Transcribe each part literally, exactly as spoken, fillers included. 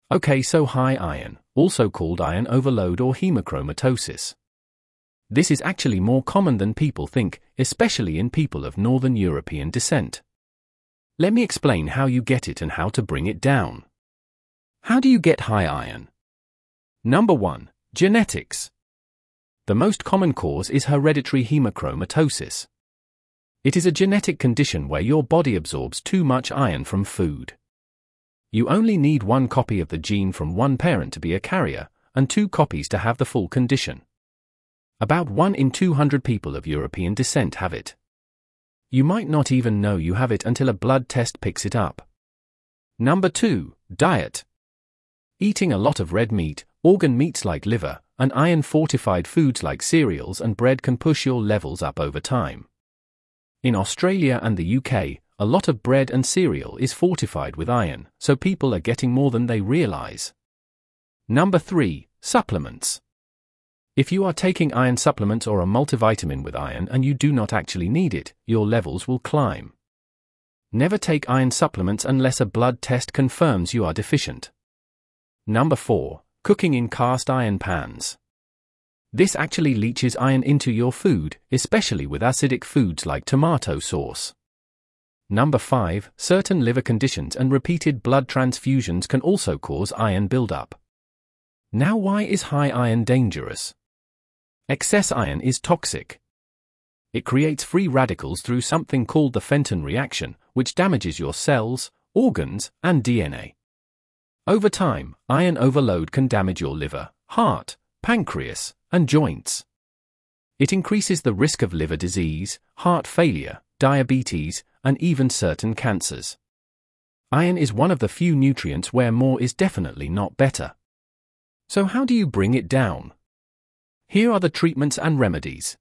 Okay, so high iron, also called iron overload or hemochromatosis. This is actually more common than people think, especially in people of Northern European descent. Let me explain how you get it and how to bring it down. How do you get high iron? Number one. Genetics. The most common cause is hereditary hemochromatosis. It is a genetic condition where your body absorbs too much iron from food. You only need one copy of the gene from one parent to be a carrier, and two copies to have the full condition. About one in two hundred people of European descent have it. You might not even know you have it until a blood test picks it up. Number two. Diet. Eating a lot of red meat, organ meats like liver, and iron-fortified foods like cereals and bread can push your levels up over time. In Australia and the U K, a lot of bread and cereal is fortified with iron, so people are getting more than they realize. Number three. Supplements. If you are taking iron supplements or a multivitamin with iron and you do not actually need it, your levels will climb. Never take iron supplements unless a blood test confirms you are deficient. Number four. Cooking in cast iron pans. This actually leaches iron into your food, especially with acidic foods like tomato sauce. Number five. Certain liver conditions and repeated blood transfusions can also cause iron buildup. Now, why is high iron dangerous? Excess iron is toxic. It creates free radicals through something called the Fenton reaction, which damages your cells, organs, and D N A. Over time, iron overload can damage your liver, heart, pancreas, and joints. It increases the risk of liver disease, heart failure, diabetes, and even certain cancers. Iron is one of the few nutrients where more is definitely not better. So how do you bring it down? Here are the treatments and remedies.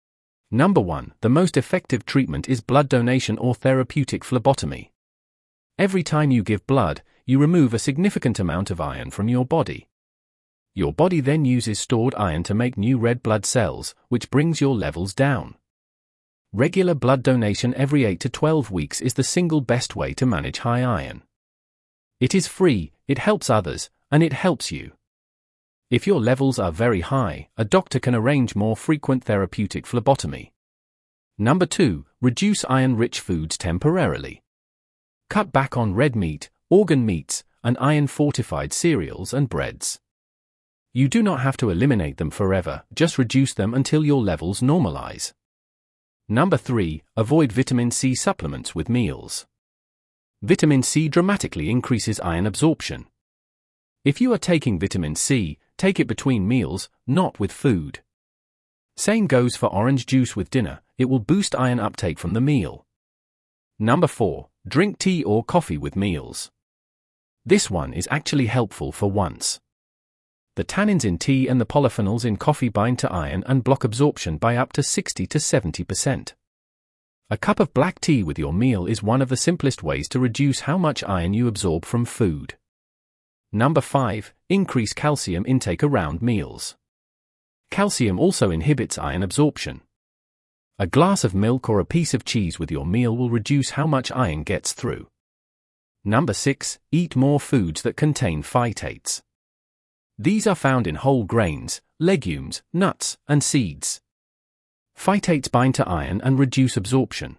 Number one. The most effective treatment is blood donation or therapeutic phlebotomy. Every time you give blood, you remove a significant amount of iron from your body. Your body then uses stored iron to make new red blood cells, which brings your levels down. Regular blood donation every eight to twelve weeks is the single best way to manage high iron. It is free, it helps others, and it helps you. If your levels are very high, a doctor can arrange more frequent therapeutic phlebotomy. Number two. Reduce iron-rich foods temporarily. Cut back on red meat, organ meats, and iron-fortified cereals and breads. You do not have to eliminate them forever, just reduce them until your levels normalize. Number three. Avoid vitamin C supplements with meals. Vitamin C dramatically increases iron absorption. If you are taking vitamin C, take it between meals, not with food. Same goes for orange juice with dinner, it will boost iron uptake from the meal. Number four. Drink tea or coffee with meals. This one is actually helpful for once. The tannins in tea and the polyphenols in coffee bind to iron and block absorption by up to sixty to seventy percent. A cup of black tea with your meal is one of the simplest ways to reduce how much iron you absorb from food. Number five. Increase calcium intake around meals. Calcium also inhibits iron absorption. A glass of milk or a piece of cheese with your meal will reduce how much iron gets through. Number six. Eat more foods that contain phytates. These are found in whole grains, legumes, nuts, and seeds. Phytates bind to iron and reduce absorption.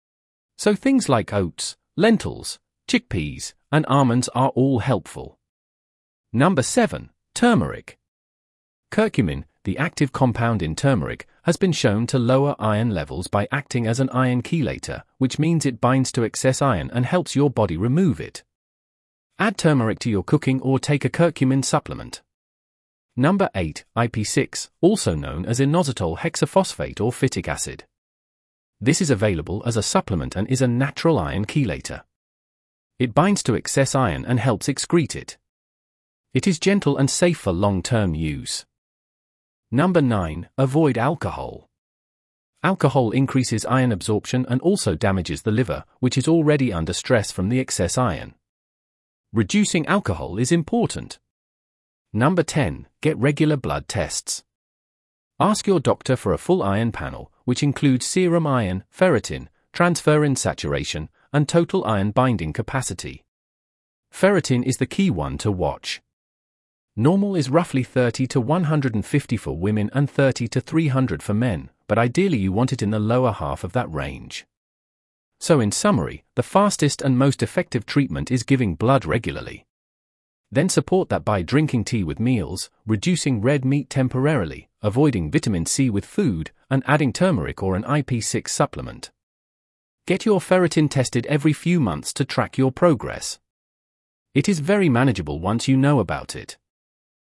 So things like oats, lentils, chickpeas, and almonds are all helpful. Number seven. Turmeric. Curcumin, the active compound in turmeric, has been shown to lower iron levels by acting as an iron chelator, which means it binds to excess iron and helps your body remove it. Add turmeric to your cooking or take a curcumin supplement. Number eight. I P six, also known as inositol hexaphosphate or phytic acid. This is available as a supplement and is a natural iron chelator. It binds to excess iron and helps excrete it. It is gentle and safe for long-term use. Number nine. Avoid alcohol. Alcohol increases iron absorption and also damages the liver, which is already under stress from the excess iron. Reducing alcohol is important. Number ten. Get regular blood tests. Ask your doctor for a full iron panel, which includes serum iron, ferritin, transferrin saturation, and total iron binding capacity. Ferritin is the key one to watch. Normal is roughly thirty to one hundred fifty for women and thirty to three hundred for men, but ideally you want it in the lower half of that range. So in summary, the fastest and most effective treatment is giving blood regularly. Then support that by drinking tea with meals, reducing red meat temporarily, avoiding vitamin C with food, and adding turmeric or an I P six supplement. Get your ferritin tested every few months to track your progress. It is very manageable once you know about it.